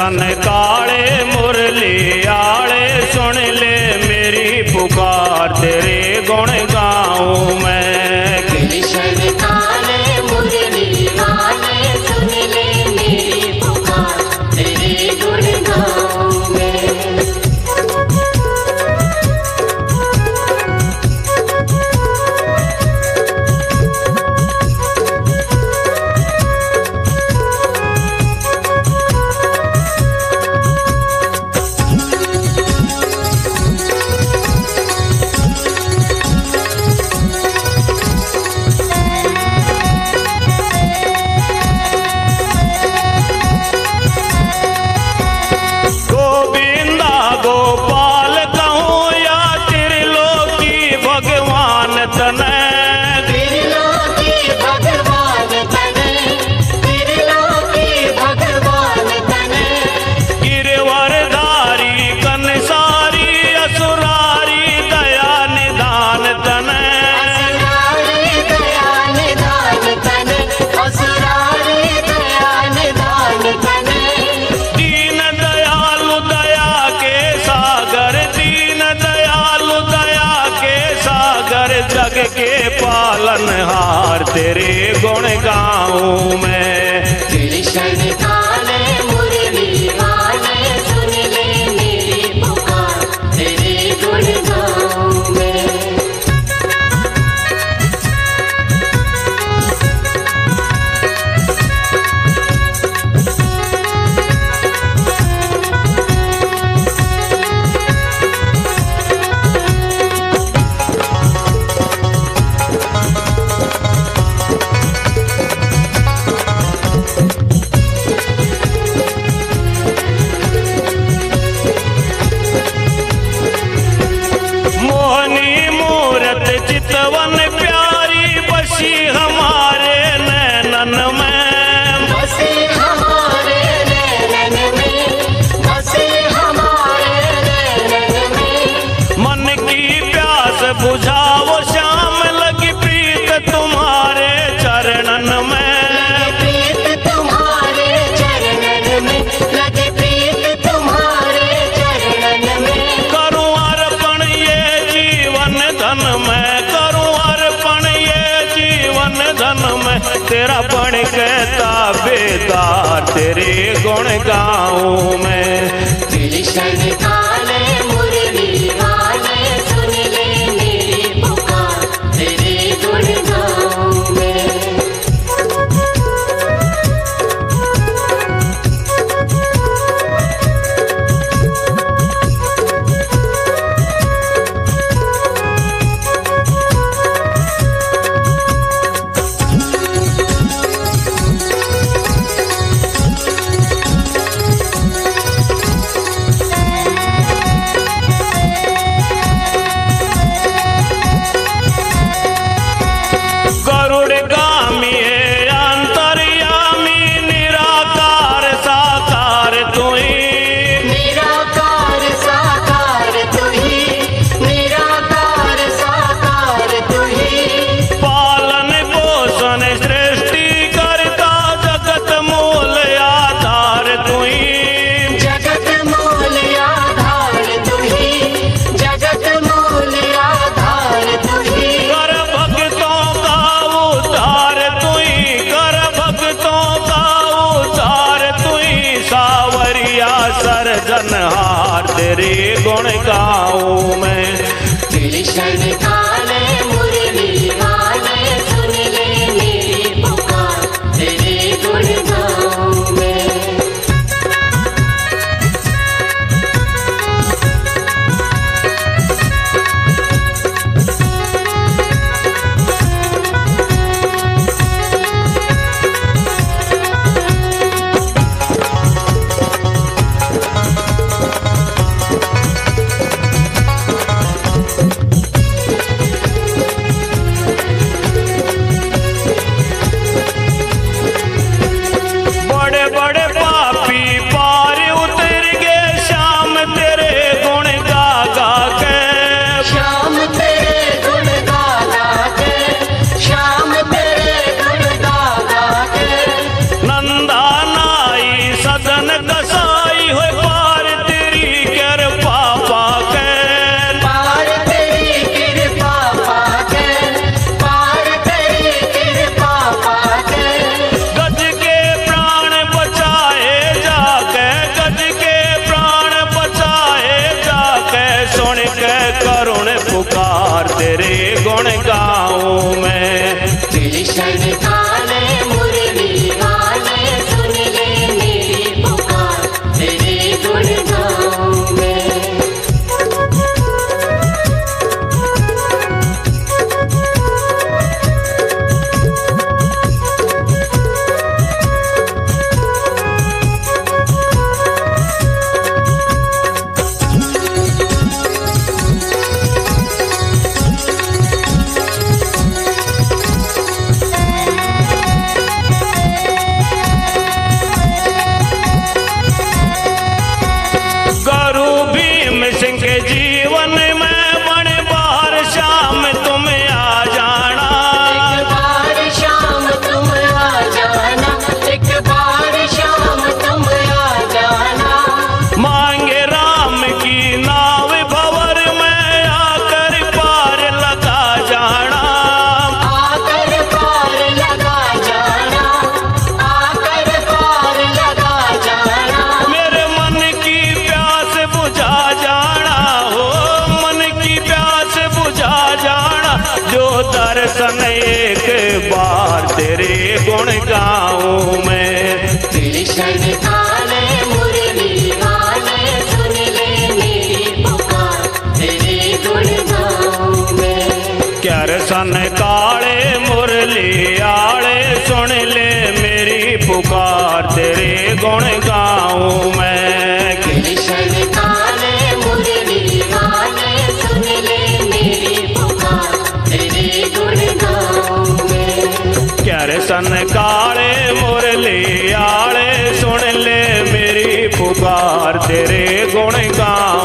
सन काले मुरली आले सुन ले मेरी पुकार तेरे गुण गाऊं मैं। कृष्ण काले मुरली वाले सुन ले मेरी पुकार तेरे गुण गाऊं मैं। जग के पालनहार तेरे गुण गाऊं मैं। कृष्ण काले मुरली वाले सुन ले मेरी पुकार तेरे गुण गाऊं मैं। चितवन प्यारी बसी हमारे नैनन में, बसी हमारे नैनन में, बसी हमारे नैनन में। मन की प्यास बुझाओ श्याम लगी प्रीत तुम्हारे चरणन में, प्रीत तुम्हारे चरणन में, लगी प्रीत तुम्हारे चरणन में। करूं अर्पण ये जीवन धन में, धन में तेरा बन कहता बेदार तेरे गुण गाऊं मैं। कृष्ण काले मुरली वाले सुन ले मेरी पुकार तेरे गुण गाऊं मैं। क्षण काले मुरली वाले सुन ले मेरी पुकार तेरे गुण गाऊं मैं। जीवन में बड़े बार शाम तुम आ जाना, एक बार शाम तुम आ जाना, एक बार शाम तुम आ जाना। मांगे राम की नाव भंवर में आकर पार लगा जाना, आकर पार लगा जाना, आकर पार लगा जाना। मेरे मन की प्यास बुझा जाना, जो दर्शन एक बार तेरे गुण गाऊं मैं। तेरे क्षण काले मुरली वाले सुन ले मेरी पुकार तेरे गुण गाऊं मैं। क्या रसन काले मुरली आले सुन ले मेरी पुकार तेरे गुण गाऊं मैं। तेरे क्षण काले मुरली वाले सुन ले मेरी पुकार तेरे गुण गाऊं मैं। क्या रसन काले मुरली आले सुन ले मेरी पुकार तेरे गुण गाऊं